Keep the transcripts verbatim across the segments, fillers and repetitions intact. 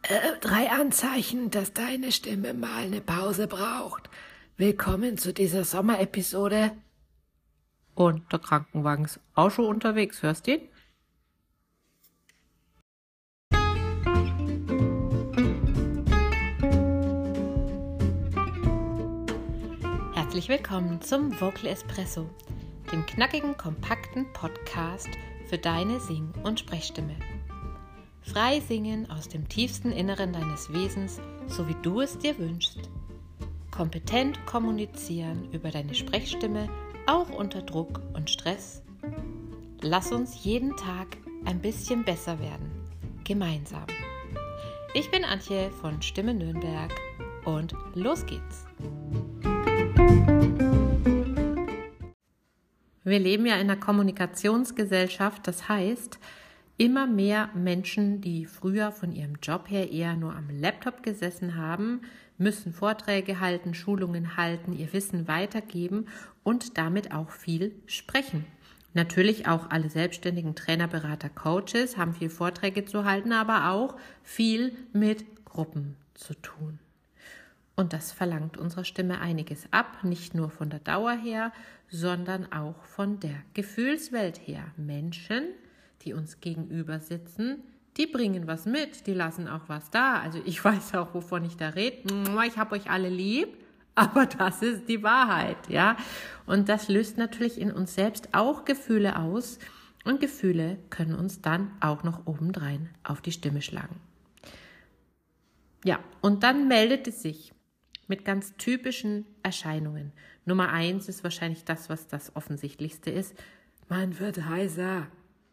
Äh, drei Anzeichen, dass deine Stimme mal eine Pause braucht. Willkommen zu dieser Sommerepisode. Und der Krankenwagen ist auch schon unterwegs, hörst du ihn? Herzlich willkommen zum Vocal Espresso, dem knackigen, kompakten Podcast für deine Sing- und Sprechstimme. Frei singen aus dem tiefsten Inneren deines Wesens, so wie du es dir wünschst. Kompetent kommunizieren über deine Sprechstimme, auch unter Druck und Stress. Lass uns jeden Tag ein bisschen besser werden, gemeinsam. Ich bin Antje von Stimme Nürnberg und los geht's! Wir leben ja in einer Kommunikationsgesellschaft, das heißt, immer mehr Menschen, die früher von ihrem Job her eher nur am Laptop gesessen haben, müssen Vorträge halten, Schulungen halten, ihr Wissen weitergeben und damit auch viel sprechen. Natürlich auch alle selbstständigen Trainer, Berater, Coaches haben viel Vorträge zu halten, aber auch viel mit Gruppen zu tun. Und das verlangt unserer Stimme einiges ab, nicht nur von der Dauer her, sondern auch von der Gefühlswelt her. Menschen, die uns gegenüber sitzen, die bringen was mit, die lassen auch was da. Also ich weiß auch, wovon ich da rede. Ich habe euch alle lieb, aber das ist die Wahrheit, ja. Und das löst natürlich in uns selbst auch Gefühle aus und Gefühle können uns dann auch noch obendrein auf die Stimme schlagen. Ja, und dann meldet es sich mit ganz typischen Erscheinungen. Nummer eins ist wahrscheinlich das, was das Offensichtlichste ist. Man wird heiser.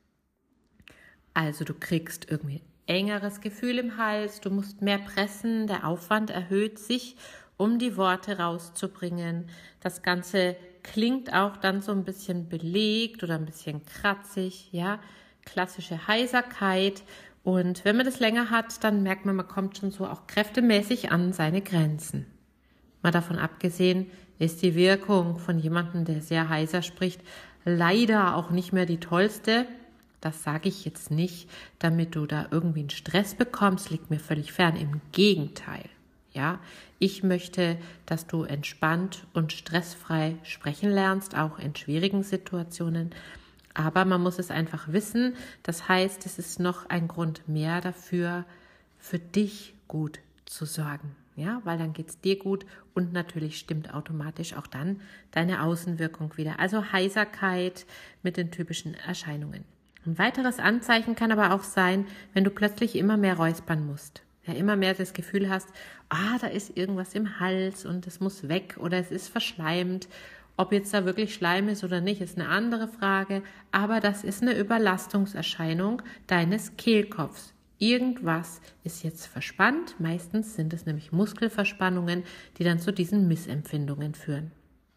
Also du kriegst irgendwie ein engeres Gefühl im Hals, du musst mehr pressen, der Aufwand erhöht sich, um die Worte rauszubringen. Das Ganze klingt auch dann so ein bisschen belegt oder ein bisschen kratzig, ja, klassische Heiserkeit. Und wenn man das länger hat, dann merkt man, man kommt schon so auch kräftemäßig an seine Grenzen. Mal davon abgesehen ist die Wirkung von jemandem, der sehr heiser spricht, leider auch nicht mehr die tollste. Das sage ich jetzt nicht, damit du da irgendwie einen Stress bekommst, liegt mir völlig fern. Im Gegenteil, ja. Ich möchte, dass du entspannt und stressfrei sprechen lernst, auch in schwierigen Situationen. Aber man muss es einfach wissen. Das heißt, es ist noch ein Grund mehr dafür, für dich gut zu sorgen. Ja, weil dann geht's dir gut und natürlich stimmt automatisch auch dann deine Außenwirkung wieder. Also Heiserkeit mit den typischen Erscheinungen. Ein weiteres Anzeichen kann aber auch sein, wenn du plötzlich immer mehr räuspern musst. Ja, immer mehr das Gefühl hast, ah, da ist irgendwas im Hals und es muss weg oder es ist verschleimt. Ob jetzt da wirklich Schleim ist oder nicht, ist eine andere Frage. Aber das ist eine Überlastungserscheinung deines Kehlkopfs. Irgendwas ist jetzt verspannt. Meistens sind es nämlich Muskelverspannungen, die dann zu diesen Missempfindungen führen.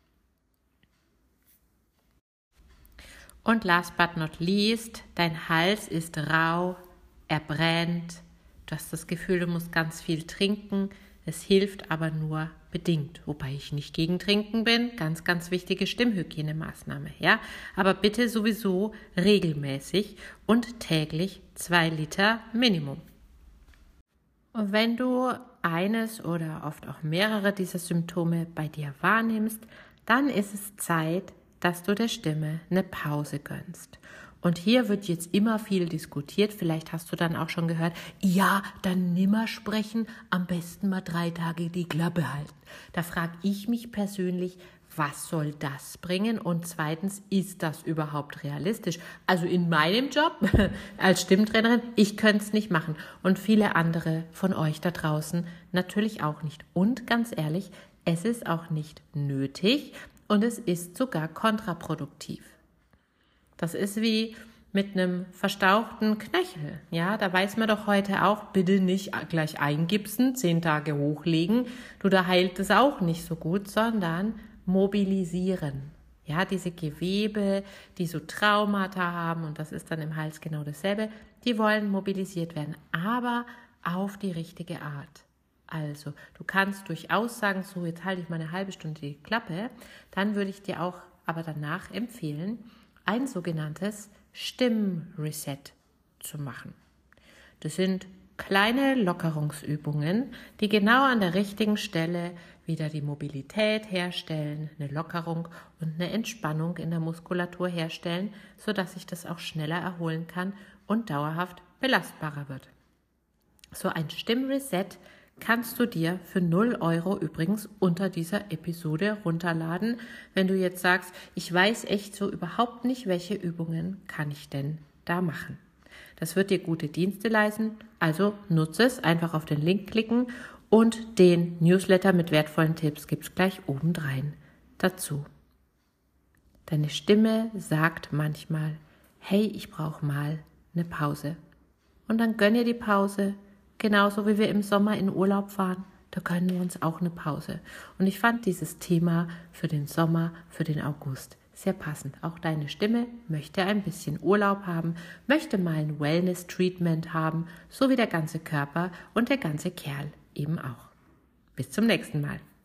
Und last but not least, dein Hals ist rau, er brennt. Du hast das Gefühl, du musst ganz viel trinken. Es hilft aber nur bedingt, wobei ich nicht gegen Trinken bin. Ganz, ganz wichtige Stimmhygienemaßnahme, ja. Aber bitte sowieso regelmäßig und täglich zwei Liter Minimum. Und wenn du eines oder oft auch mehrere dieser Symptome bei dir wahrnimmst, dann ist es Zeit, dass du der Stimme eine Pause gönnst. Und hier wird jetzt immer viel diskutiert. Vielleicht hast du dann auch schon gehört, ja, dann nimmer sprechen, am besten mal drei Tage die Klappe halten. Da frage ich mich persönlich, was soll das bringen? Und zweitens, ist das überhaupt realistisch? Also in meinem Job als Stimmtrainerin, ich könnte es nicht machen. Und viele andere von euch da draußen natürlich auch nicht. Und ganz ehrlich, es ist auch nicht nötig und es ist sogar kontraproduktiv. Das ist wie mit einem verstauchten Knöchel. Ja, da weiß man doch heute auch, bitte nicht gleich eingipsen, zehn Tage hochlegen. Du, da heilt es auch nicht so gut, sondern mobilisieren. Ja, diese Gewebe, die so Traumata haben, und das ist dann im Hals genau dasselbe, die wollen mobilisiert werden, aber auf die richtige Art. Also, du kannst durchaus sagen, so, jetzt halte ich mal eine halbe Stunde die Klappe, dann würde ich dir auch aber danach empfehlen, ein sogenanntes Stimmreset zu machen. Das sind kleine Lockerungsübungen, die genau an der richtigen Stelle wieder die Mobilität herstellen, eine Lockerung und eine Entspannung in der Muskulatur herstellen, sodass sich das auch schneller erholen kann und dauerhaft belastbarer wird. So ein Stimmreset kannst du dir für null Euro übrigens unter dieser Episode runterladen, wenn du jetzt sagst, ich weiß echt so überhaupt nicht, welche Übungen kann ich denn da machen. Das wird dir gute Dienste leisten, also nutze es, einfach auf den Link klicken und den Newsletter mit wertvollen Tipps gibt's gleich obendrein dazu. Deine Stimme sagt manchmal, hey, ich brauche mal eine Pause. Und dann gönn dir die Pause, genauso wie wir im Sommer in Urlaub fahren, da gönnen wir uns auch eine Pause. Und ich fand dieses Thema für den Sommer, für den August sehr passend. Auch deine Stimme möchte ein bisschen Urlaub haben, möchte mal ein Wellness-Treatment haben, so wie der ganze Körper und der ganze Kerl eben auch. Bis zum nächsten Mal.